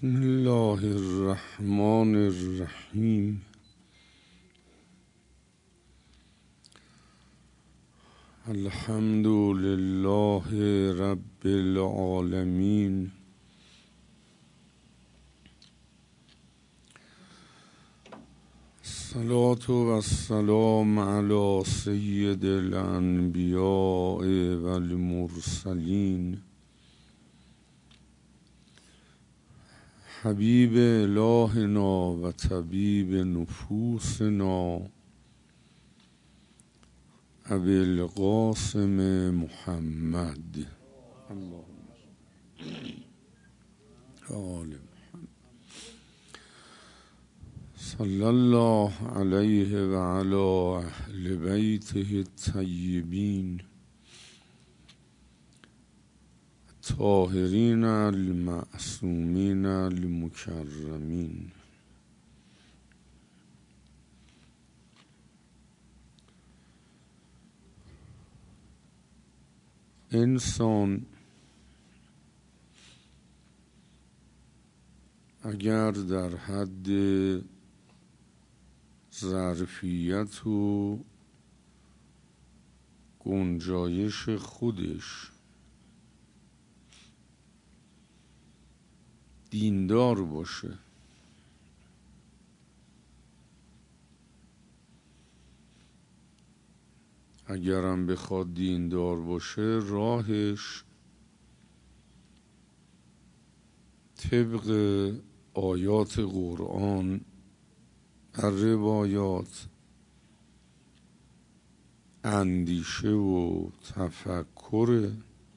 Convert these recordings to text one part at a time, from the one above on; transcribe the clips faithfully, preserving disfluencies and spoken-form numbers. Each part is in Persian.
بسم الله الرحمن الرحیم. الحمد لله رب العالمین. الصلاة و السلام علی سید الانبیاء و المرسلین، حبیب الهنا و طبیب نفوسنا، ابی القاسم محمد اللهم آل محمد صلی الله علیه و علی اهل بیته الطیبین الطاهرین المعصومین المکرمین. انسان اگر در حد ظرفیت و گنجایش خودش دیندار باشه، اگرم بخواد دیندار باشه، راهش طبق آیات قرآن و روایات اندیشه و تفکر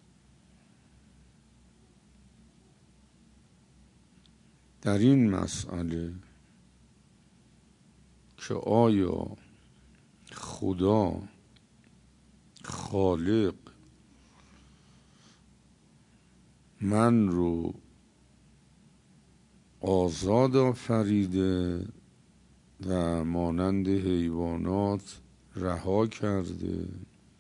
در این مسئله که آیا خدا خالق من رو آزاد آفریده و مانند حیوانات رها کرده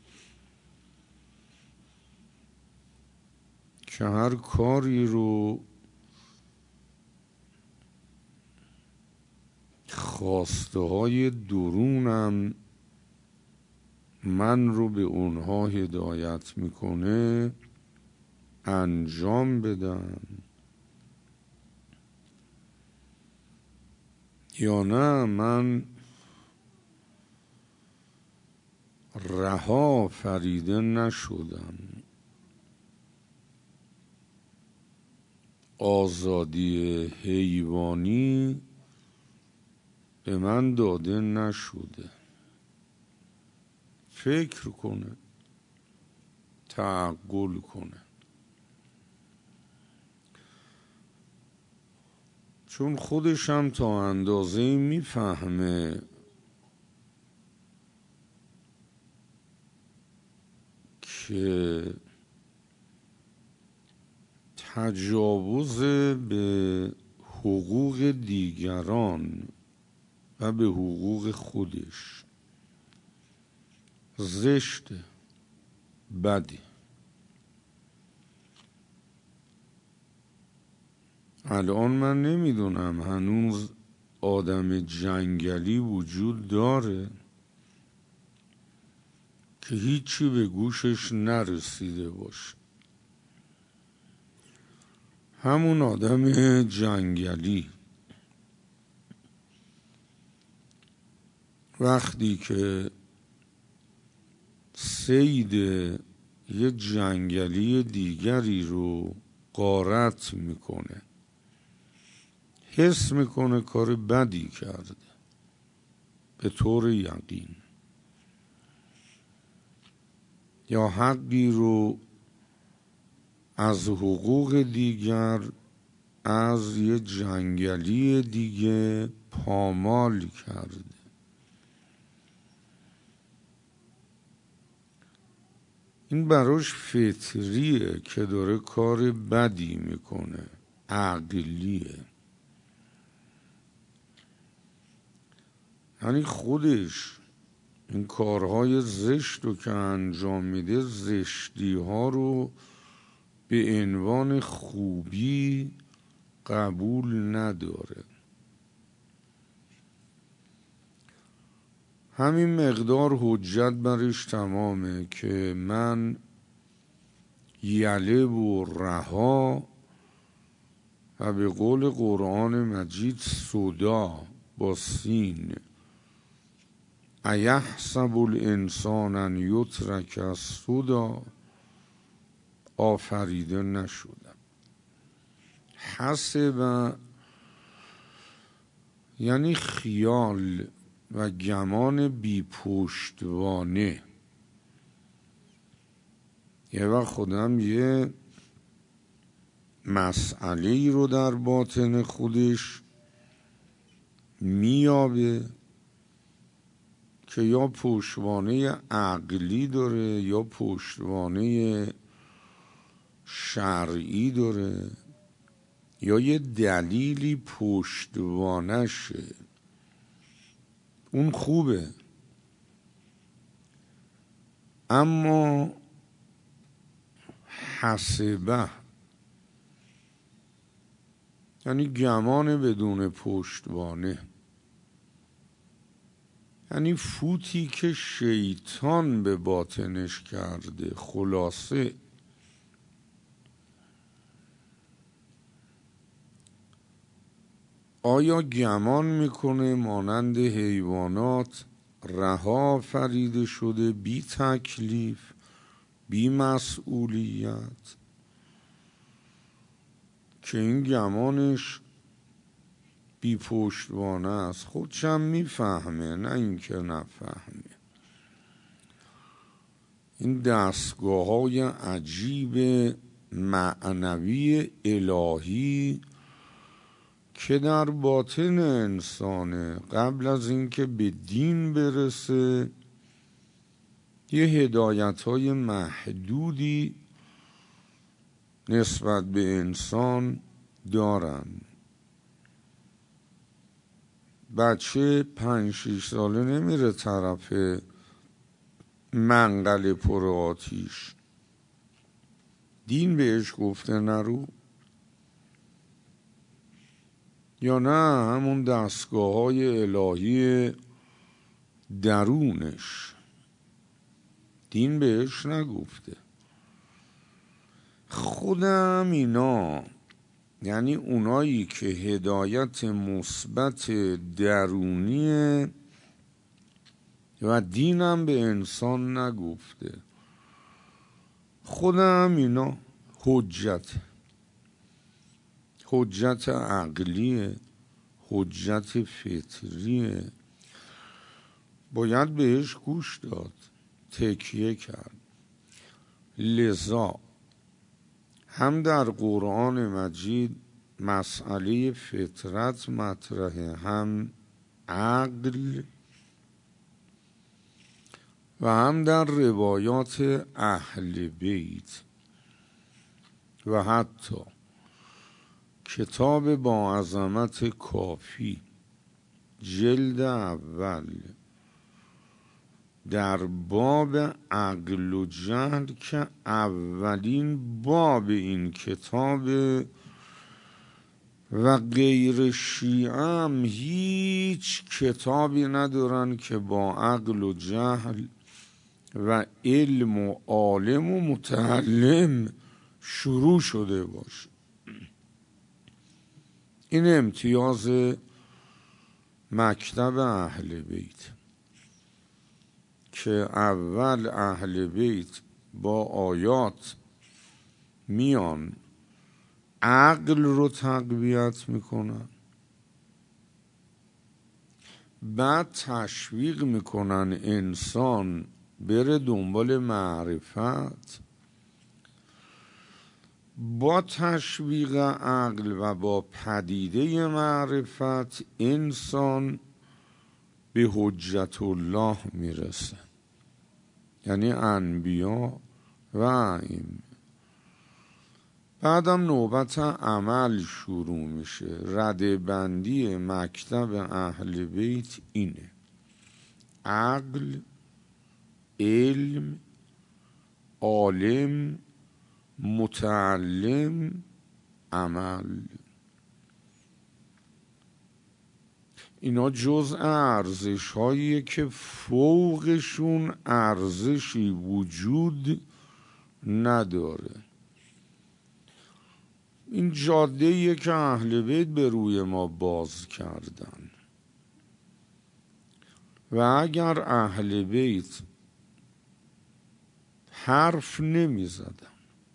که هر کاری رو خواسته های درونم من رو به اونها هدایت میکنه انجام بدم، یا نه من رها فریده نشدم، آزادی حیوانی به من داده نشده. فکر کنه، تعقل کنه، چون خودش هم تا اندازه میفهمه که تجاوز به حقوق دیگران و به حقوق خودش زشت، بدی. الان من نمیدونم هنوز آدم جنگلی وجود داره که هیچی به گوشش نرسیده باشه. همون آدم جنگلی وقتی که صید یه جنگلی دیگری رو غارت میکنه، حس میکنه کار بدی کرده به طور یقین، یا حقی رو از حقوق دیگر از یه جنگلی دیگه پامال کرده، این براش فطریه که داره کار بدی میکنه، عقلیه. یعنی خودش این کارهای زشت رو که انجام میده، زشتی ها رو به عنوان خوبی قبول نداره. همین مقدار حجت برش تمامه که من یله و رها و به قول قرآن مجید سودا با سین ایحسب الانسان ان یترک سودا آفریده نشدم. حسب یعنی خیال و گمان بی پشتوانه. یه وقت خودم یه مسئله ای رو در باطن خودش میابه که یا پشتوانه عقلی داره یا پشتوانه شرعی داره یا یه دلیلی پشتوانشه، اون خوبه. اما حسبه یعنی گمان بدون پشتوانه، یعنی فوتی که شیطان به باطنش کرده. خلاصه آیا گمان میکنه مانند حیوانات رها فریده شده، بی تکلیف، بی مسئولیت، که این گمانش بی پشتوانه است؟ خودشم میفهمه، نه اینکه نفهمه. این دستگاه های عجیب معنوی الهی که در باطن انسانه، قبل از اینکه به دین برسه یه هدایت های محدودی نسبت به انسان دارن. بچه پنج شیش ساله نمیره طرف منقل پر آتیش، دین بهش گفته نرو؟ یا نه همون دستگاه های الهی درونش دین بهش نگفته؟ خودم اینا، یعنی اونایی که هدایت مثبت درونیه و دینم به انسان نگفته، خودم اینا حجت حجت عقلیه، حجت فطریه، باید بهش گوش داد، تکیه کرد. لذا هم در قرآن مجید مسئله فطرت مطرحه، هم عقل، و هم در روایات اهل بیت و حتی کتاب با عظمت کافی جلد اول در باب عقل و جهل که اولین باب این کتاب و غیر شیعه هم هیچ کتابی ندارن که با عقل و جهل و علم و عالم و متعلم شروع شده باشه. این امتیاز مکتب اهل بیت که اول اهل بیت با آیات میان عقل رو تقویت میکنن، بعد تشویق میکنن انسان بره دنبال معرفت. با تشویق عقل و با پدیده معرفت انسان به حجت الله میرسه، یعنی انبیا و ائمه. بعدم نوبت عمل شروع میشه. رده بندی مکتب اهل بیت اینه: عقل، علم، عالم، متعلم، عمل. اینا جزء ارزش هاییه که فوقشون ارزشی وجود نداره. این جاده‌ایه که اهل بیت به روی ما باز کردن و اگر اهل بیت حرف نمی زدن،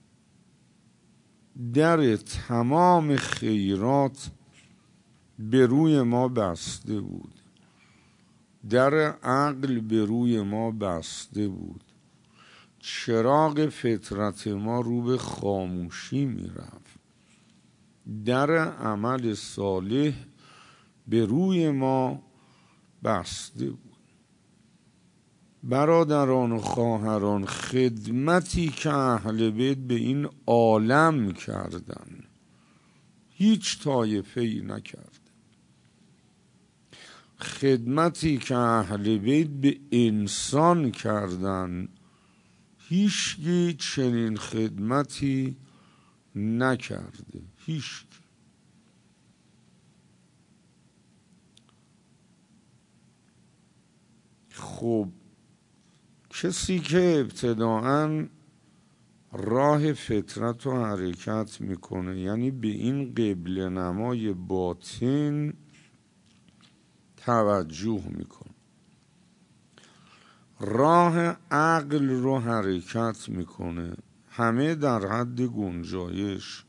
در تمام خیرات به روی ما بسته بود، در عقل به روی ما بسته بود، چراغ فطرت ما رو به خاموشی می رفت، در عمل صالح به روی ما بسته بود. برادران و خواهران، خدمتی که اهل بیت به این عالم کردن هیچ طایفه‌ای نکرد. خدمتی که اهل بیت به انسان کردن هیچکی چنین خدمتی نکرده، هیچ. خب کسی که ابتداعاً راه فطرت رو حرکت میکنه، یعنی به این قبله نمای باطن توجه میکنه، راه عقل رو حرکت میکنه، همه در حد گنجایش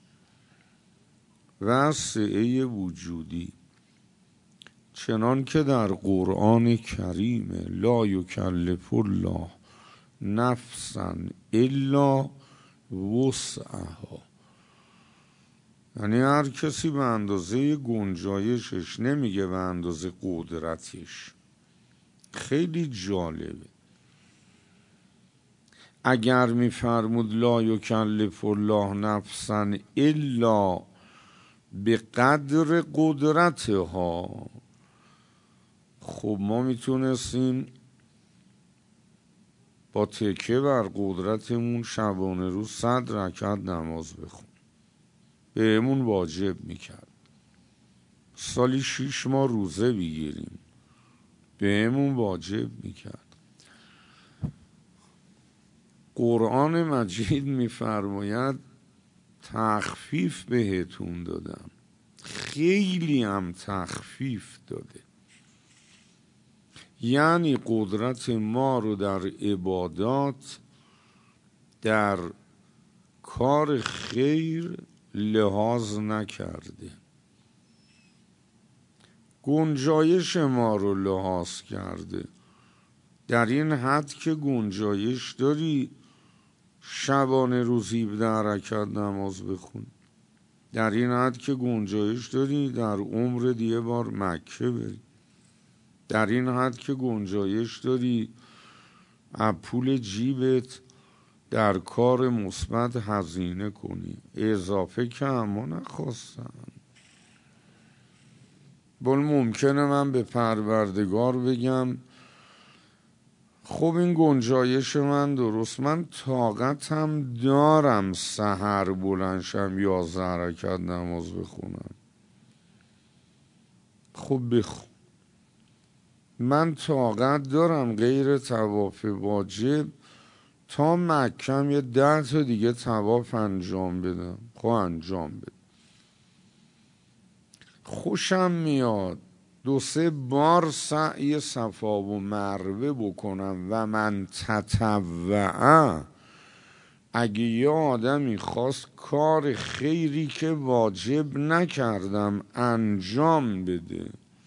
و سعه وجودی، چنان که در قرآن کریم لا یکلف الله نفسا الا وسعها، یعنی هر کسی به اندازه گنجایشش، نمیگه به اندازه قدرتش. خیلی جالبه. اگر میفرمود لا یکلف الله نفسا الا به قدر قدرتها، خب ما میتونستیم با تکیه بر قدرتمون شبانه روز صد رکعت نماز بخون، بهمون واجب میکرد. سالی شیش ماه روزه بگیریم، بهمون واجب میکرد. قرآن مجید میفرماید تخفیف بهتون دادم، خیلی هم تخفیف داده. یعنی قدرت ما رو در عبادات، در کار خیر لحاظ نکرده، گنجایش ما رو لحاظ کرده. در این حد که گنجایش داری شبانه روز هفده رکعت نماز بخون، در این حد که گنجایش داری در عمر دیگه بار مکه بری، در این حد که گنجایش داری از پول جیبت در کار مثبت هزینه کنی. اضافه که اما نخواستن. بل ممکنه من به پروردگار بگم خب این گنجایش من درست، من طاقتم دارم سحر بلنشم یازده رکعت نماز بخونم، خب بخون. من طاقت دارم غیر طواف واجب تا مکم یه ده تا دیگه طواف انجام بدم، خب انجام بده. خوشم میاد دو سه بار سعی صفا و مروه بکنم و من تطوعا، اگه یه آدمی خواست کار خیری که واجب نکردم انجام بده،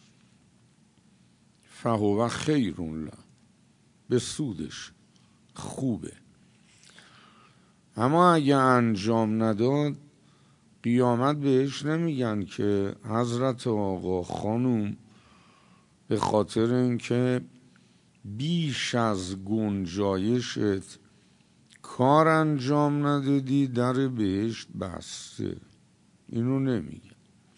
فهو خیر له، به سودش خوبه. اما اگه انجام نداد قیامت بهش نمیگن که حضرت آقا خانوم به خاطر اینکه بیش از گنجایشت کار انجام ندادی در بهشت بسته. اینو نمیگن.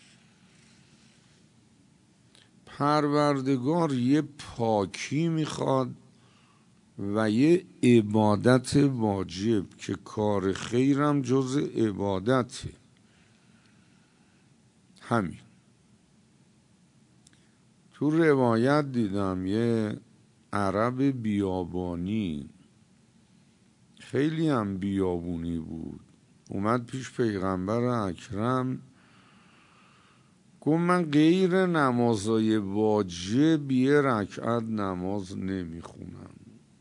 پروردگار یه پاکی میخواد و یه عبادت واجب که کار خیرم جز عبادته. همین تو روایت دیدم یه عرب بیابانی، خیلی هم بیابونی بود، اومد پیش پیغمبر اکرم، گفت من غیر نمازای واجب یه رکعت نماز نمیخونم،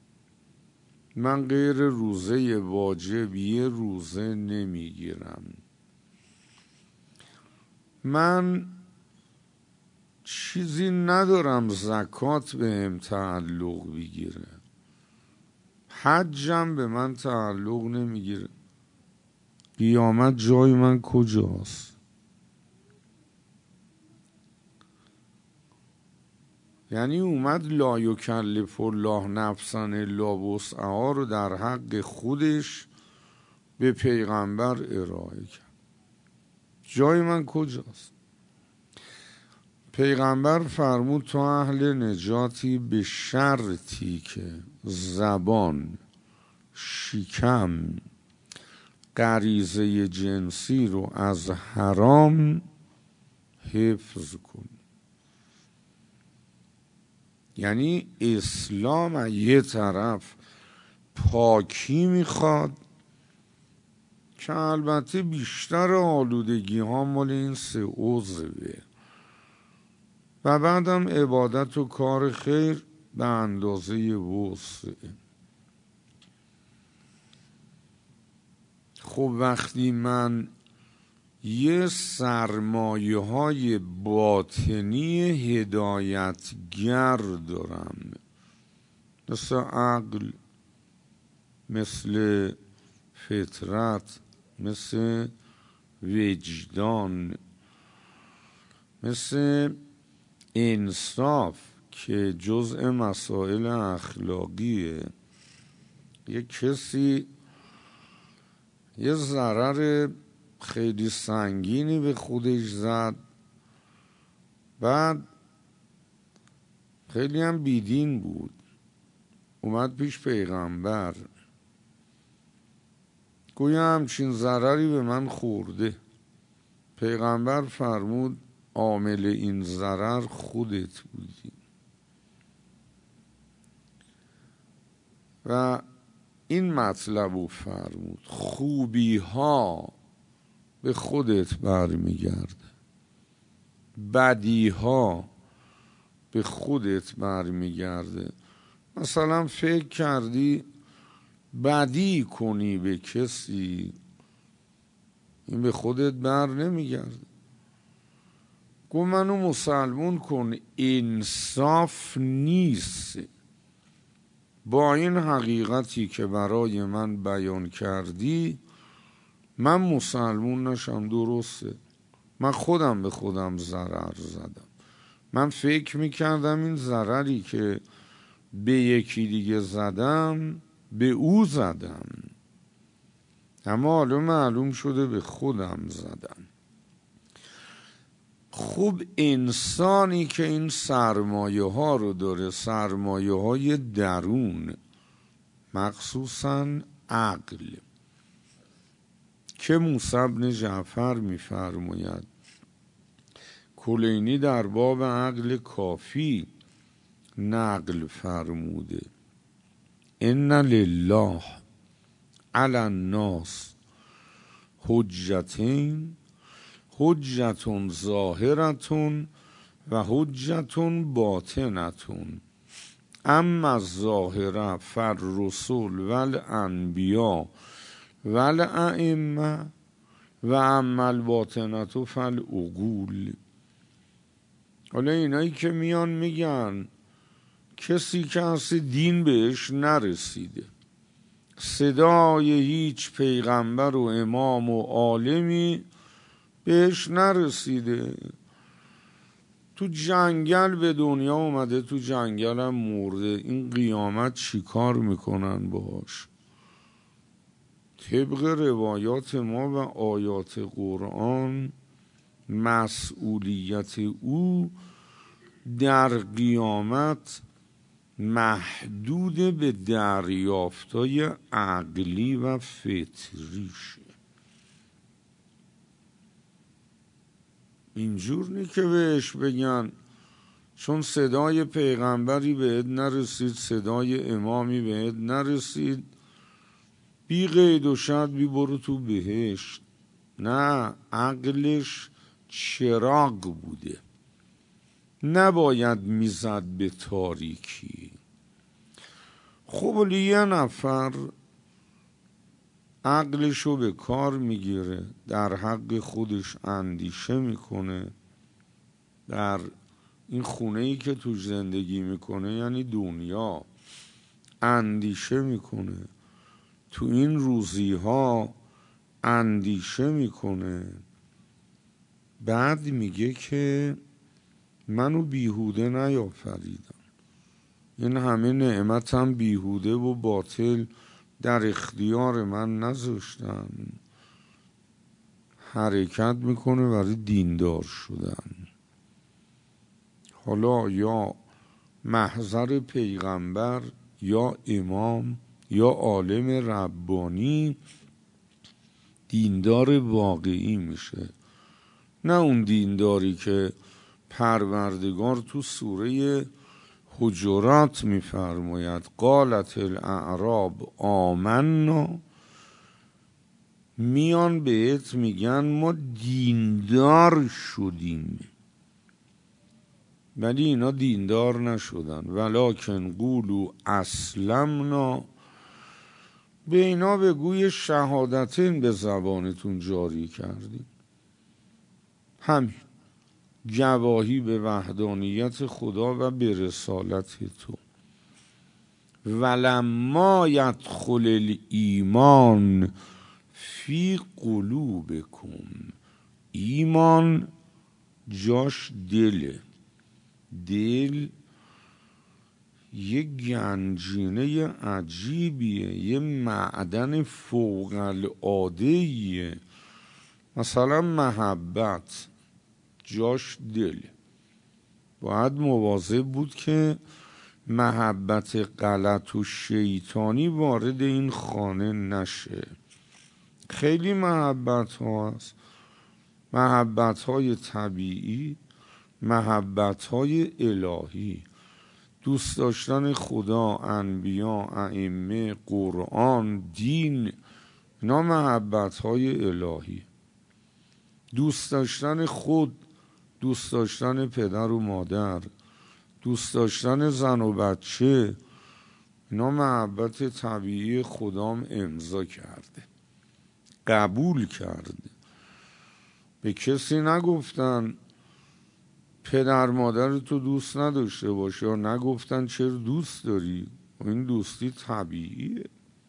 من غیر روزه واجب یه روزه نمیگیرم، من چیزی ندارم زکات بهم تعلق بگیره، حجم به من تعلق نمیگیره، قیامت جای من کجاست؟ یعنی اومد لا یکلف الله نفسا الا وسعها رو در حق خودش به پیغمبر ارائه کرد. جای من کجاست؟ پیغمبر فرمود تو اهل نجاتی به شرطی که زبان، شکم، غریزه جنسی رو از حرام حفظ کن. یعنی اسلام یه طرف پاکی میخواد که البته بیشتر آلودگی ها مال این سه عضوه و بعدم عبادت و کار خیر به اندازه وسع. خب وقتی من یه سرمایه های باطنی هدایتگر دارم، مثل عقل، مثل فطرت، مثل وجدان، مثل انصاف که جزء مسائل اخلاقیه، یه کسی یه ضرر خیلی سنگینی به خودش زد، بعد خیلی هم بیدین بود، اومد پیش پیغمبر، گویا همچین ضرری به من خورده. پیغمبر فرمود عامل این ضرر خودت بودی و این مطلب رو فرمود خوبی ها به خودت برمیگرده، بدی ها به خودت برمیگرده. مثلا فکر کردی بدی کنی به کسی، این به خودت بر نمیگرده. گو منو مسلمون کن، انصاف نیست با این حقیقتی که برای من بیان کردی من مسلمون نشم. درسته من خودم به خودم ضرر زدم، من فکر میکردم این ضرری که به یکی دیگه زدم به او زدم، اما حالا معلوم شده به خودم زدم. خوب انسانی که این سرمایه ها رو داره، سرمایه های درون، مخصوصا عقل، که موسی بن جعفر میفرماید، کلینی در باب عقل کافی نقل فرموده، ان لله علی الناس حجتین، حجت ظاهرتون و حجت باطنتون، اما الظاهره فالرسول والانبیاء والائمه و اما الباطنه فالعقول. حالا اینایی که میان میگن کسی که اصلا دین بهش نرسیده، صدای هیچ پیغمبر و امام و عالمی بهش نرسیده، تو جنگل به دنیا اومده، تو جنگل هم مرده، این قیامت چی کار میکنن باش؟ طبق روایات ما و آیات قرآن مسئولیت او در قیامت محدود به دریافتای عقلی و فطریشه. اینجور نی که بهش بگن چون صدای پیغمبری بهت نرسید، صدای امامی بهت نرسید، بی قید و شرط بی برو تو بهشت. نه، عقلش چراغ بوده، نباید میزد به تاریکی. خب یه نفر عقلشو به کار میگیره، در حق خودش اندیشه میکنه، در این خونه‌ای که توش زندگی میکنه یعنی دنیا اندیشه میکنه، تو این روزیها اندیشه میکنه، بعد میگه که منو بیهوده نیافریدم، این همه نعمتم بیهوده و باطل در اختیار من نذاشتن. حرکت میکنه برای دیندار شدن. حالا یا محضر پیغمبر یا امام یا عالم ربانی دیندار واقعی میشه، نه اون دینداری که پروردگار تو سوره حجرات میفرماید قالت الاعراب آمنا، میان بهت میگن ما دیندار شدیم، ولی اینا دیندار نشدن. ولکن قولوا اسلمنا، به اینا بگوی شهادتین به زبانتون جاری کردیم، همین گواهی به وحدانیت خدا و به رسالت تو. ولما یدخل الایمان فی قلوبکم، ایمان جاش دله، دل یه گنجینه عجیبیه، یه معدن فوق العاده‌ایه. مثلا محبت جاش دله، باید مواظب بود که محبت غلط و شیطانی وارد این خانه نشه. خیلی محبت ها هست، محبت های طبیعی، محبت های الهی، دوست داشتن خدا، انبیا، ائمه، قرآن، دین، اینا محبت های الهی. دوست داشتن خود، دوست داشتن پدر و مادر، دوست داشتن زن و بچه، اینا محبت طبیعی خدام امضا کرده، قبول کرده. به کسی نگفتن پدر مادر تو دوست نداشته باشه، یا نگفتن چرا دوست داری، و این دوستی طبیعیه،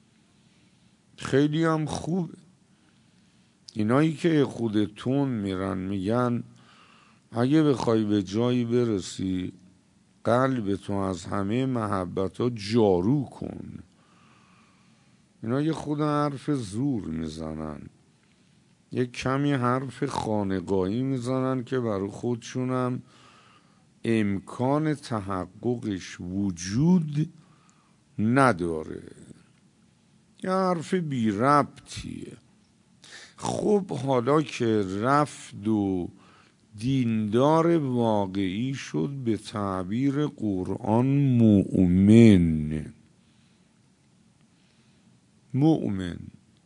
خیلی هم خوبه. اینایی که خودتون میرن میگن اگه بخوای به جایی برسی قلبتو از همه محبت ها جارو کن، اینا یه خود حرف زور میزنن، یه کمی حرف خانقاهی میزنن که برای خودشونم امکان تحققش وجود نداره، یه حرف بی ربطیه. خب حالا که رفت و دیندار واقعی شد، به تعبیر قرآن مؤمن، مؤمن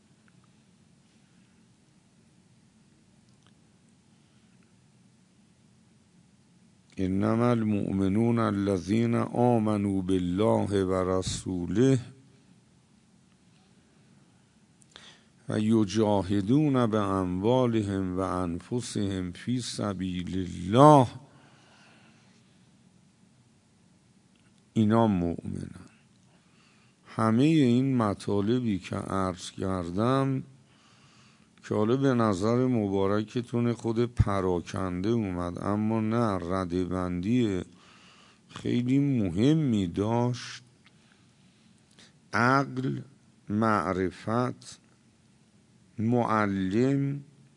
انما المؤمنون الذين آمنوا بالله و رسوله و یجاهدون به اموالهم و انفسهم فی سبیل الله، اینا مؤمنن. همه این مطالبی که عرض کردم که حالا به نظر مبارکتون خود پراکنده اومد، اما نه، ردبندی خیلی مهمی داشت. عقل، معرفت، معلم،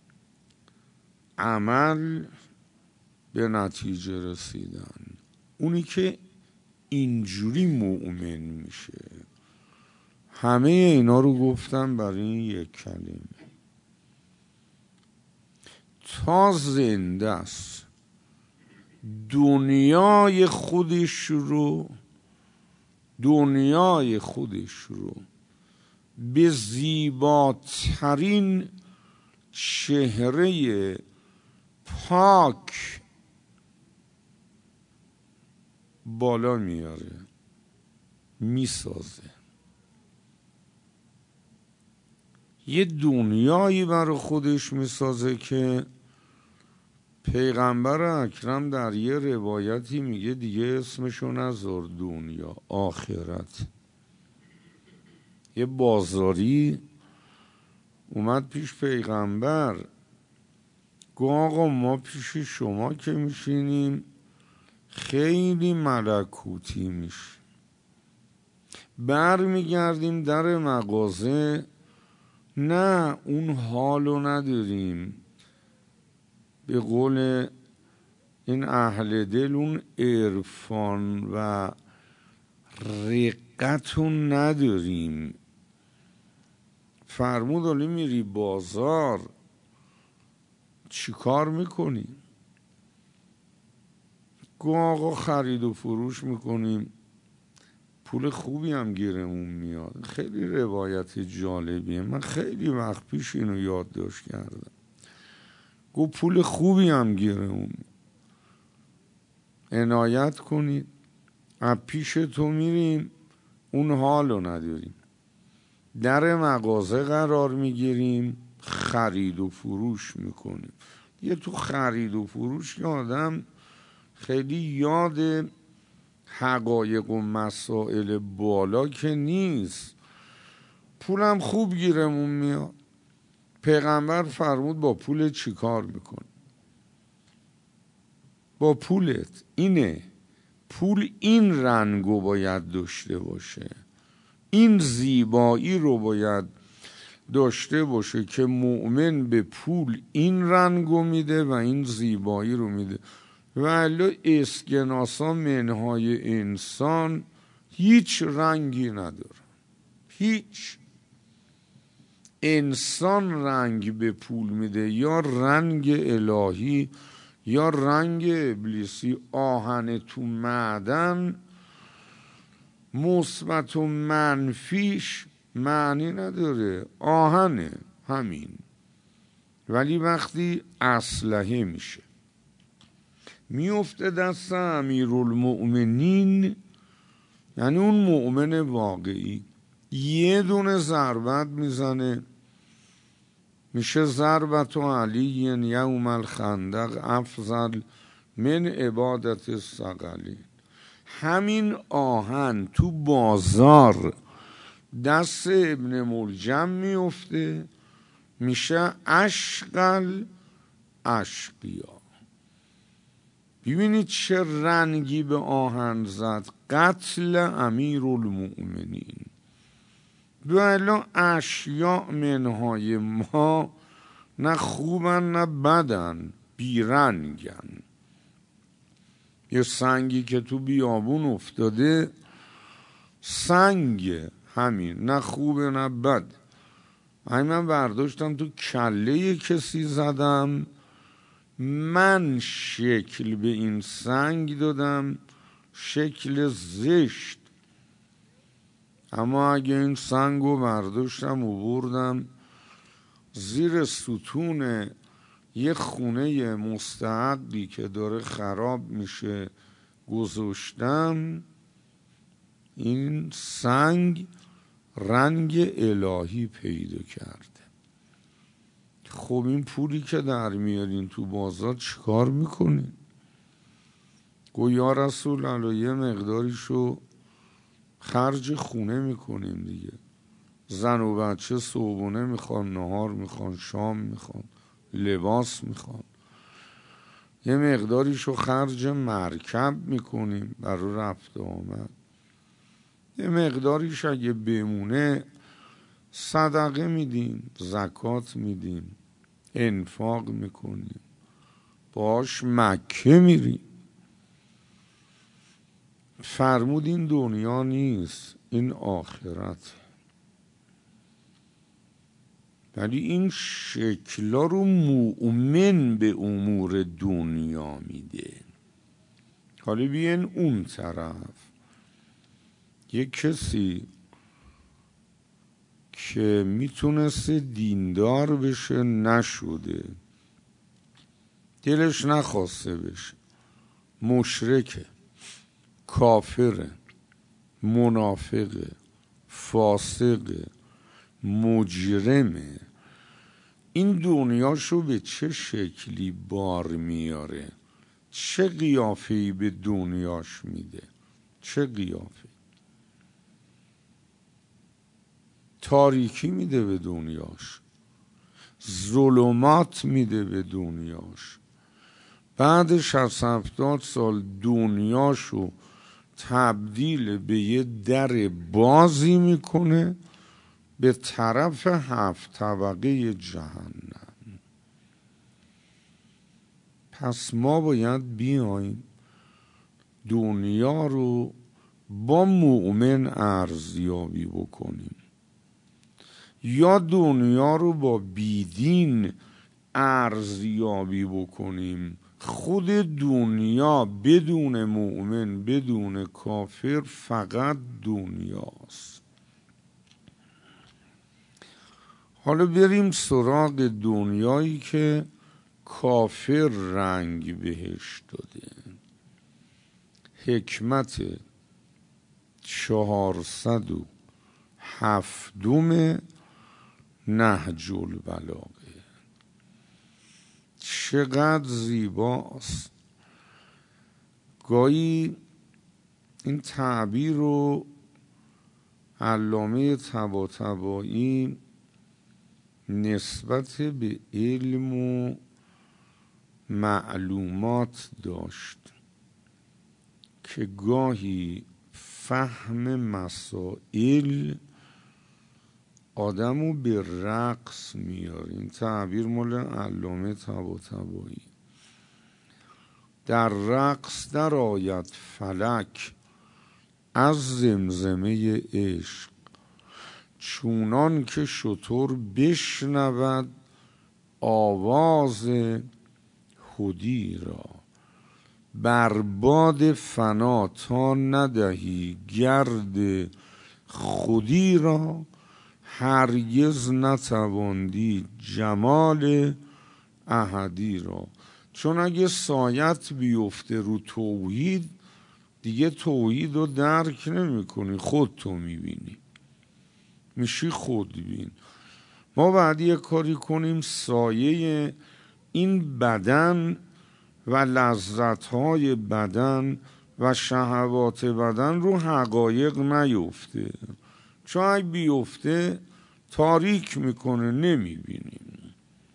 عمل، به نتیجه رسیدن. اونی که اینجوری مؤمن میشه. همه اینا رو گفتم برای این یک کلمه. تا زنده است دنیای خودش رو دنیای خودش رو به زیباترین چهره پاک بالا میاره، میسازه. یه دنیایی برای خودش میسازه که پیغمبر اکرم در یه روایتی میگه دیگه اسمشو نذار دنیا، آخرت. یه بازاری اومد پیش پیغمبر، گفت آقا ما پیش شما که میشینیم خیلی ملکوتی میشه، بر میگردیم در مغازه نه اون حالو نداریم، به قول این اهل دل اون عرفان و رقتو نداریم. فرمود ولی میری بازار چی کار میکنی؟ گو آقا خرید و فروش میکنیم، پول خوبی هم گیرمون میاد. خیلی روایت جالبیه، من خیلی وقت پیش اینو یادداشت کردم. گو پول خوبی هم گیرمون میاد، عنایت کنید، از پیش تو میریم اون حالو نداریم، در مغازه قرار میگیریم، خرید و فروش میکنیم. یه تو خرید و فروش که آدم خیلی یاد حقایق و مسائل بالا که نیست، پولم خوب گیرمون میاد. پیغمبر فرمود با پول چی کار میکنی؟ با پولت اینه، پول این رنگو باید داشته باشه، این زیبایی رو باید داشته باشه که مؤمن به پول این رنگو میده و این زیبایی رو میده. ولی اسکناسا منهای انسان هیچ رنگی نداره، هیچ. انسان رنگ به پول میده، یا رنگ الهی یا رنگ ابلیسی. آهن تو معدن مثبت و منفیش معنی نداره، آهنه همین. ولی وقتی اسلحه میشه میفته دست امیرالمؤمنین، یعنی اون مؤمن واقعی، یه دونه ضربت میزنه میشه ضربت علی یوم الخندق افضل من عبادت الثقلین. همین آهن تو بازار دست ابن ملجم میفته میشه اشقل اشقیا. ببینید چه رنگی به آهن زد، قتل امیرالمؤمنین. بلا اشیاء منهای ما نه خوبن نه بدن، بیرنگن. یه سنگی که تو بیابون افتاده سنگ همین، نه خوبه نه بد. من برداشتم تو کله کسی زدم، من شکل به این سنگ دادم، شکل زشت. اما اگه این سنگو برداشتم و بردم زیر ستون یه خونه مستعدی که داره خراب میشه گذاشتم، این سنگ رنگ الهی پیدا کرده. خب این پولی که در میارین تو بازار چیکار میکنین؟ گو یا رسول الله یه مقداریشو خرج خونه میکنیم دیگه. زن و بچه صبحونه میخوان، نهار میخوان، شام میخوان، لباس میخوان. یه مقداریشو خرج مرکب میکنیم برای رفت و آمد. یه مقداریش اگه بمونه صدقه میدیم، زکات میدیم، انفاق میکنیم، باش مکه میریم. فرمود این دنیا نیست، این آخرت. ولی این شکلا رو مؤمن به امور دنیا میده. حالا بیاین اون طرف، یک کسی که میتونسته دیندار بشه نشده، دلش نخواسته بشه، مشرکه، کافره، منافقه، فاسقه، مجرمه، این دنیاشو به چه شکلی بار میاره؟ چه قیافه‌ای به دنیاش میده؟ چه قیافه؟ تاریکی میده به دنیاش، ظلمات میده به دنیاش. بعد شصت هفتاد سال دنیاشو تبدیل به یه در بازی میکنه به طرف هفت طبقه جهنم. پس ما باید بیایم دنیا رو با مؤمن ارزیابی بکنیم، یا دنیا رو با بیدین ارزیابی بکنیم. خود دنیا بدون مؤمن، بدون کافر، فقط دنیاست. حالا بریم سراغ دنیایی که کافر رنگ بهش داده. حکمت چهارصد و هفتم نهج البلاغه. چقدر زیباست. گاهی این تعبیر رو علامه طباطبایی نسبت به علم و معلومات داشت که گاهی فهم مسائل آدمو به رقص میاره. این تعبیر مال علامه طباطبایی. در رقص در آید فلک از زمزمه عشق، چونان که شتر بشنود آواز خودی را. بر باد فنا تا ندهی گرد خودی را، هرگز نتواندی جمال احدی را. چون اگه سایت بیفته رو توحید، دیگه توحید رو درک نمی کنی، خودتو میبینی، میشی خودبین. ما باید یه کاری کنیم سایه این بدن و لذتهای بدن و شهوات بدن رو حقایق نیفته، چون اگه بیفته تاریک میکنه، نمیبینیم،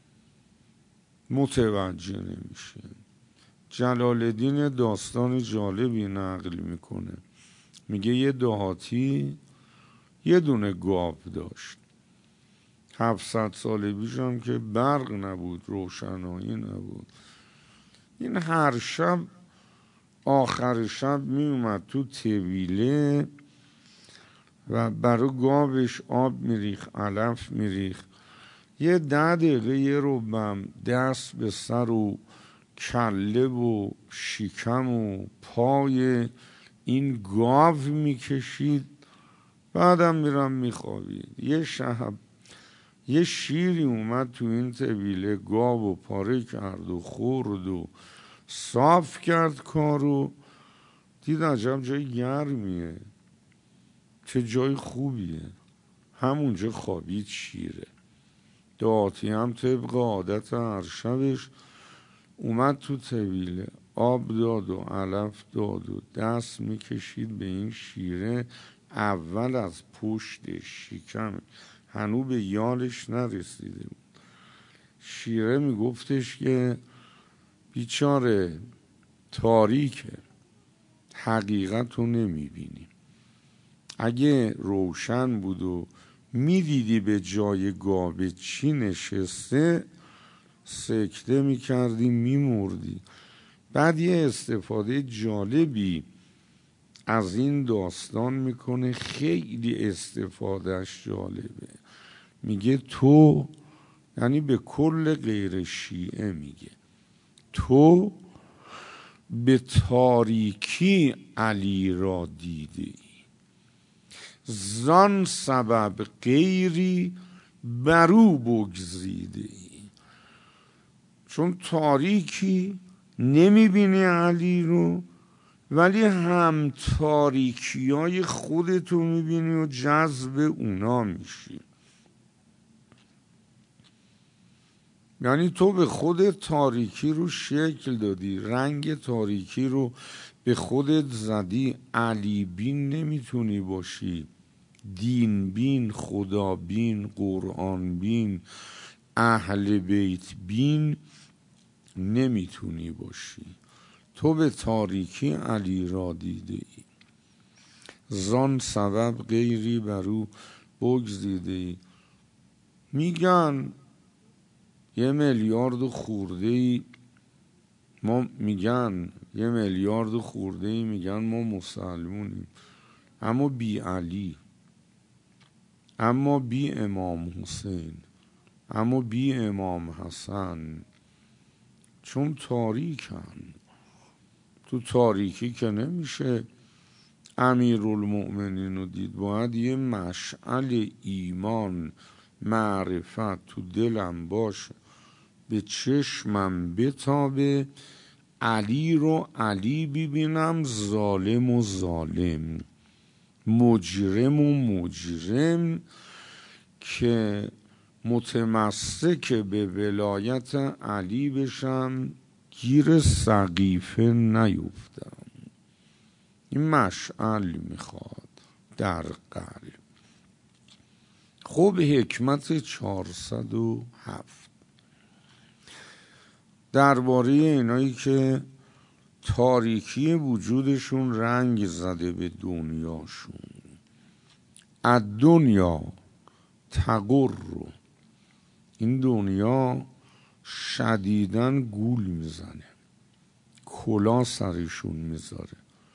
متوجه نمیشه. جلال الدین داستان جالبی نقل میکنه، میگه یه دهاتی یه دونه گاو داشت. هفتصد سال پیشم که برق نبود، روشنایی نبود. این هر شب آخر شب میومد تو طویله و برای گاوش آب میریخ، علف میریخ. یه ده دقیقه یه ربم دست به سر و کله و شکم و پای این گاو میکشید، بعدم میرم میخوابید. یه شب یه شیری اومد تو این طویله، گاو و پاره کرد و خورد و صاف کرد کارو. دید عجب جای گرمیه، چه جای خوبیه، همونجا خوابید شیره. دهاتی هم طبق عادت هر شبش اومد تو طویله، آب داد و علف داد و دست میکشید به این شیره. اول از پشت شکم، هنو به یالش نرسیده بود. شیره میگفتش که بیچاره تاریکه، حقیقت رو نمیبینی. اگه روشن بود و میدیدی به جای گاو چی نشسته، سکته میکردی، میمردی. بعد یه استفاده جالبی از این داستان میکنه، خیلی استفادهش جالبه. میگه تو، یعنی به کل غیر شیعه میگه، تو به تاریکی علی را دیده ای، زان سبب غیری برو بگزیده ای. چون تاریکی نمیبینی علی رو، ولی هم تاریکی های خودتو میبینی و جذب اونا میشی. یعنی تو به خودت تاریکی رو شکل دادی، رنگ تاریکی رو به خودت زدی. علی بین نمیتونی باشی، دین بین، خدا بین، قرآن بین، اهل بیت بین نمیتونی باشی. تو به تاریکی علی را دیده ای، زان سبب غیری برو بگزیده ای. میگن یه میلیارد خورده ای ما میگن یه میلیارد خورده ای میگن ما مسلمونیم، اما بی علی، اما بی امام حسین، اما بی امام حسن. چون تاریکن. تو تاریکی که نمیشه امیرالمؤمنین رو دید، باید یه مشعل ایمان معرفت تو دلم باشه، به چشمم بتابه، علی رو علی ببینم، ظالم و ظالم، مجرم و مجرم، که متمسک به ولایت علی بشم، گیر سقیفه نیفتم. این مشعل میخواد در قلب. خب حکمت چهارصد و هفت درباره اینایی که تاریکی وجودشون رنگ زده به دنیاشون. الدنیا تغر، این دنیا شدیداً گول میزنه، کلا سرشون میذاره،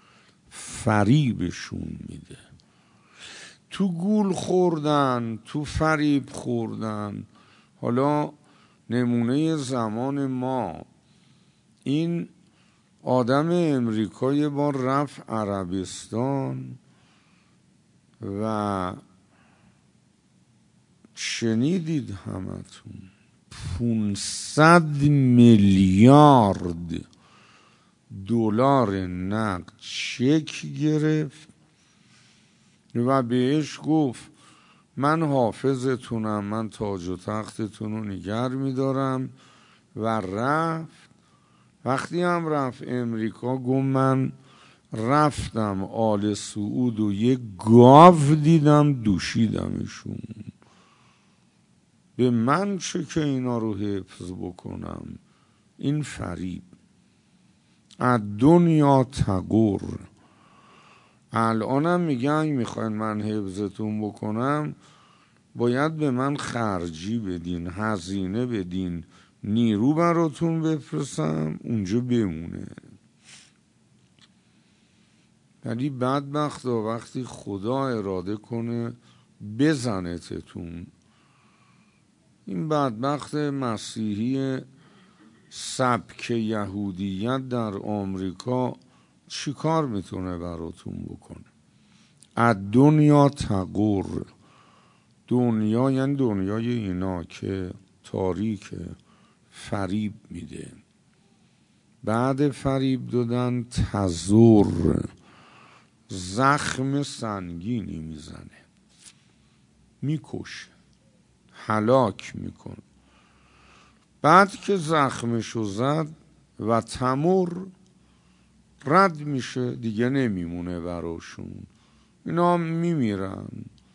فریبشون میده. تو گول خوردن، تو فریب خوردن. حالا نمونه زمان ما، این آدم امریکا یه بار رفت عربستان و شنیدید همتون پونصد میلیارد دلار نقد چک گرفت و بهش گفت من حافظتونم، من تاج و تختتون رو نگر میدارم، و رفت. وقتی هم رفت امریکا گفت من رفتم آل سعود و یک گاو دیدم دوشیدمشون، به من چه که اینا رو حفظ بکنم. این فریب. الدنیا تغر. الانم میگن میخواین من حفظتون بکنم، باید به من خرجی بدین، هزینه بدین، نیرو براتون بفرستم اونجا بمونه. ولی بدبختا وقتی خدا اراده کنه بزنتتون. این بدبخت مسیحی سبک یهودیت در آمریکا چی کار میتونه براتون بکنه؟ الدنیا تغر. دنیا یعنی دنیای اینا که تاریکه، فریب میده. بعد فریب دادن تزر، زخم سنگینی میزنه، میکشه، هلاک میکن. بعد که زخمشو زد و تمر، رد میشه، دیگه نمیمونه براشون، اینا میمیرن.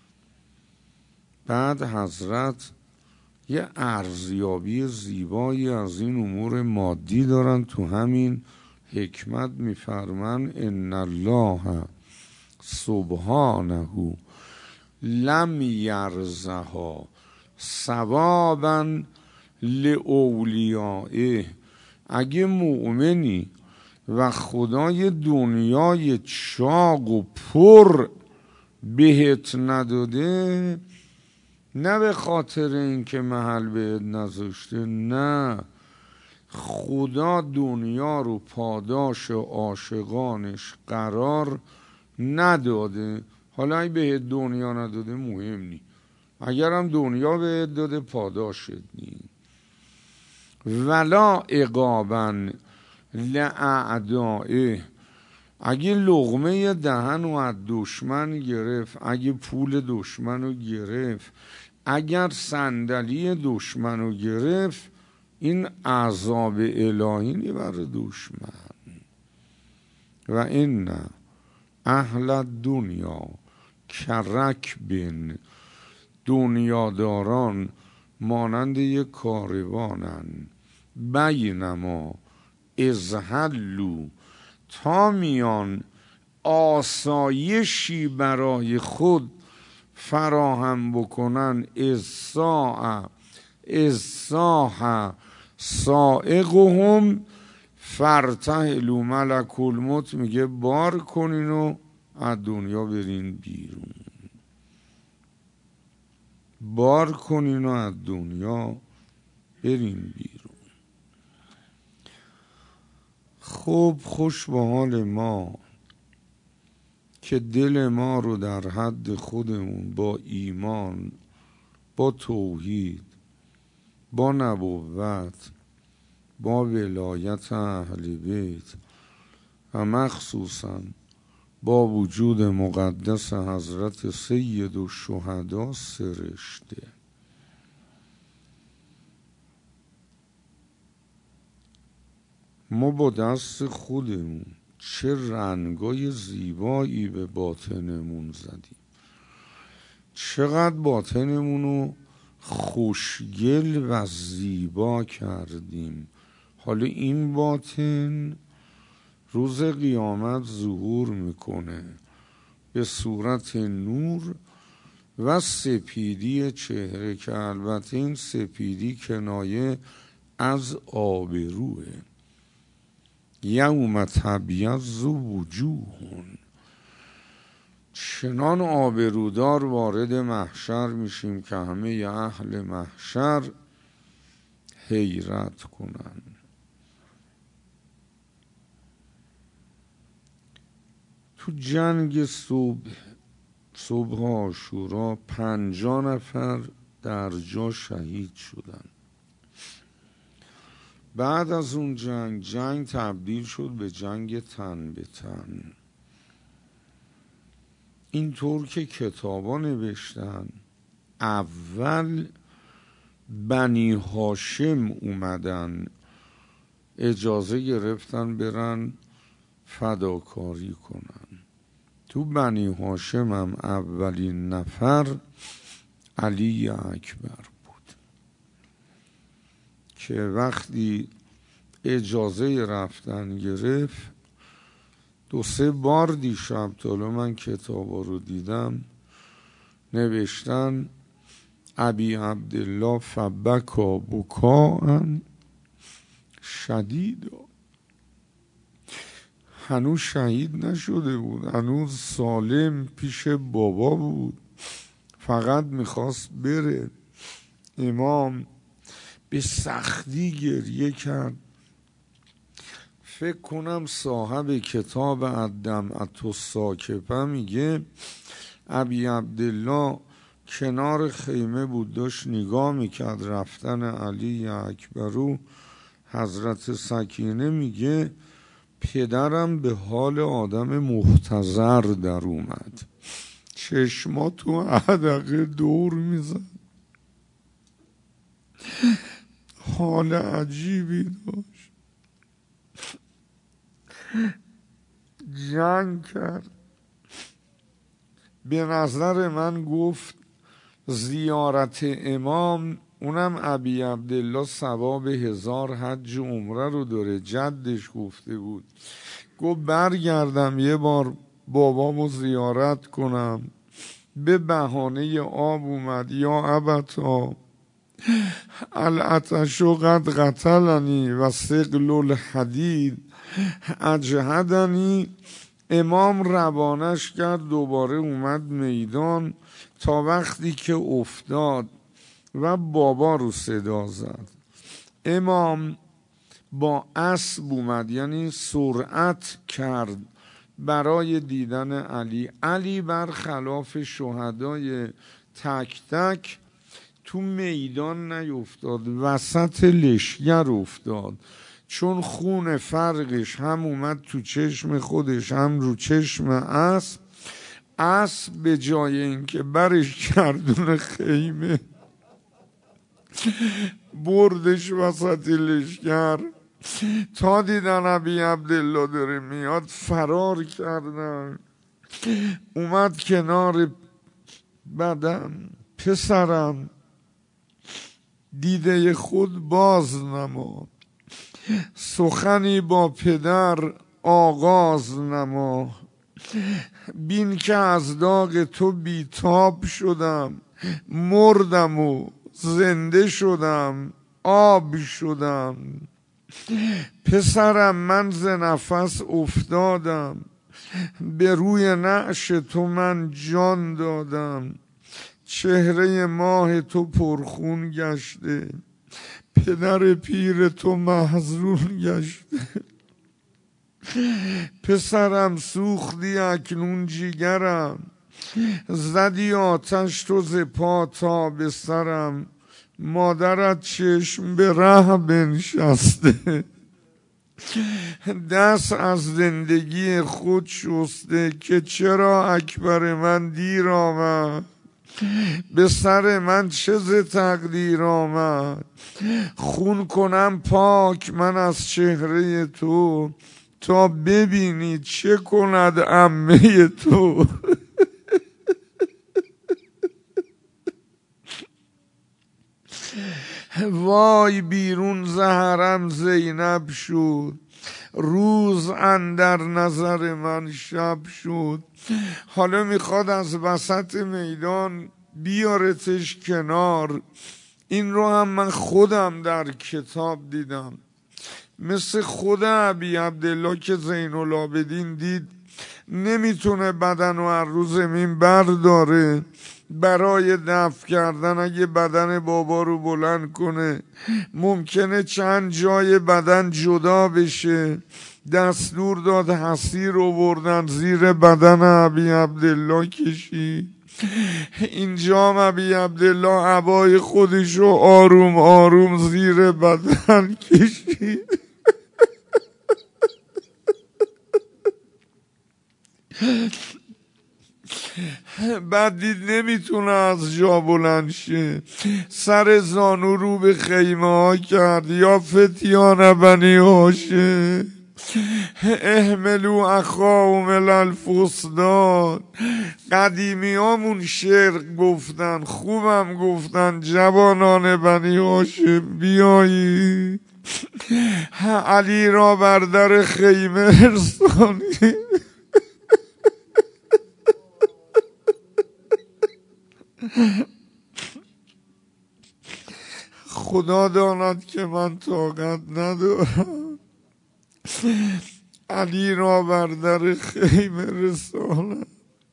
بعد حضرت یه ارزیابی زیبایی از این امور مادی دارن، تو همین حکمت میفرمن ان الله سبحانه لم یرزها ثوابا لاولیائه. اگه مؤمنی و خدای دنیای چاق و پر بهت نداده، نه به خاطر این که محل بهت نذاشته، نه، خدا دنیا رو پاداش عاشقانش قرار نداده. حالا اگه به دنیا نداده مهم نی، اگرم دنیا به داده پاداشت نی. ولا عقابا لأعدائه، اگه لقمه دهن رو از دشمن گرفت، اگه پول دشمن رو گرفت، اگر صندلی دشمن رو گرفت، این عذاب الهی نی برای دشمن. و این اهل دنیا کرکبن، دنیاداران مانند یک کاروانن، بینما ازهلو، تا میان آسایشی برای خود فراهم بکنن، از ساعه از ساحه سائقهم فرتهلو، ملک الموت میگه بار کنین و از دنیا برین بیرون، بار کنین و از دنیا برین بیرون. خب خوش به حال ما که دل ما رو در حد خودمون با ایمان، با توحید، با نبوت، با ولایت اهل بیت و مخصوصا با وجود مقدس حضرت سید الشهدا سرشته. ما با دست خودمون چه رنگای زیبایی به باطنمون زدیم، چقدر باطنمون رو خوشگل و زیبا کردیم. حالا این باطن روز قیامت ظهور میکنه به صورت نور و سپیدی چهره، که البته این سپیدی کنایه از آبروه. یوم تبیض وجوه، چنان آبرودار وارد محشر میشیم که همه اهل محشر حیرت کنن. تو جنگ صبح صبح عاشورا پنجاه نفر در جا شهید شدن. بعد از اون جنگ جنگ تبدیل شد به جنگ تن به تن، اینطور که کتابا نوشتن اول بنی هاشم اومدن اجازه گرفتن برن فداکاری کنن. تو بنی هاشم هم اولین نفر علی اکبر بود که وقتی اجازه رفتن گرفت، دو سه بار دیشب تالا من کتابا رو دیدم نوشتن ابی عبدالله فبکا بکاء شدیدا، هنوز شهید نشده بود، هنوز سالم پیش بابا بود، فقط میخواست بره. امام به سختی گریه کرد. فکر کنم صاحب کتاب الدمعة الساکبه میگه ابی عبدالله کنار خیمه بود، داشت نگاه میکرد رفتن علی اکبرو. حضرت سکینه میگه پدرم به حال آدم محتضر در اومد، چشما تو عدقه دور میزد، حال عجیبی داشت. جنگ کرد. به نظر من گفت زیارت امام، اونم ابی عبدالله ثواب هزار حج و عمره رو داره، جدش گفته بود. گفت برگردم یه بار بابامو زیارت کنم، به بهانه آب اومد. یا ابتا العطش قد قتلنی و ثقل الحدید اجهدنی. امام روانش کرد، دوباره اومد میدان تا وقتی که افتاد و بابا رو صدا زد. امام با اسب اومد، یعنی سرعت کرد برای دیدن علی. علی برخلاف شهدای تک تک تو میدان نیفتاد، وسط لشگر افتاد، چون خون فرقش هم اومد تو چشم خودش هم رو چشم اسب. اسب به جای اینکه برش گردون خیمه بردش وسط لشگر، تا دیدن ابی عبدالله داره میاد فرار کردن. اومد کنار بدن، پسرم دیده خود باز نما، سخنی با پدر آغاز نما، بین که از داغ تو بیتاب شدم، مردم و زنده شدم آب شدم. پسرم من ز نفس افتادم، به روی نعش تو من جان دادم، چهره ماه تو پرخون گشته، پدر پیر تو محزون گشته. پسرم سوختی اکنون جیگرم، زدی آتش تو ز پا تا به سرم، مادرت چشم به ره بنشسته، دست از زندگی خود شسته، که چرا اکبر من دیر آمد، به سر من چه ز تقدیر آمد، خون کنم پاک من از چهره تو، تا ببینی چه کند عمه تو. وای بیرون ز حرم زینب شد، روز اندر نظر من شب شد. حالا میخواد از وسط میدان بیارتش کنار. این رو هم من خودم در کتاب دیدم، مثل خود ابی عبدالله که زین العابدین دید نمیتونه بدن و از رو زمین برداره، برای دفع کردن اگه بدن بابا رو بلند کنه ممکنه چند جای بدن جدا بشه. دستور داد حصیر رو بردن زیر بدن ابی عبدالله کشید. اینجا ابی عبدالله عبای خودشو آروم آروم زیر بدن کشید. بعد دید نمیتونه از جا بلند شه، سر زانو رو به خیمه ها کرد، یا فتیان بنی هاشم احملو اخاهم الالفسدان. قدیمی هامون شعر گفتن، خوبم گفتن، جوانان بنی هاشم بیایی علی را بر در خیمه رسانی. خدا داند که من طاقت ندارم علی را بر در خیمه رسانم.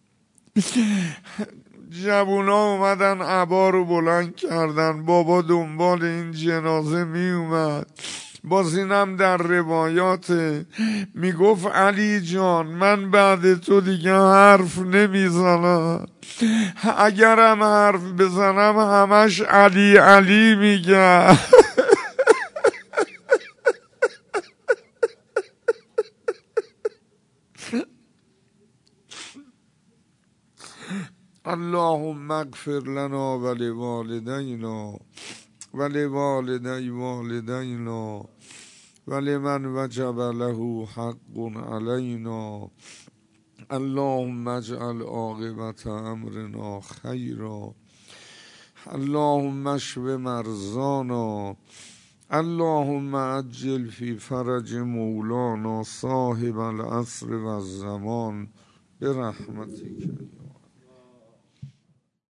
جوونا اومدن عبا رو بلند کردن، بابا دنبال این جنازه می اومد. باز اینم در روایات میگفت علی جان من بعد تو دیگه حرف نمیزنم، اگرم حرف بزنم همش علی علی میگم. اللهم اغفر لنا ولوالدینا ولوالدی والدینا ولمن وجب له حق علینا. اللهم اجعل عاقبت امرنا خیرا، اللهم اشف مرضانا، اللهم عجل فی فرج مولانا صاحب العصر و الزمان برحمتک.